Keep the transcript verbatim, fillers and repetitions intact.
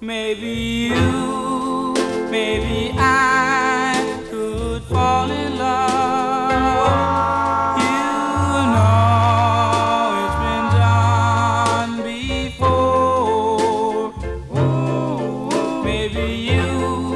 Maybe you, maybe I could fall in love. You know it's been done before. Maybe you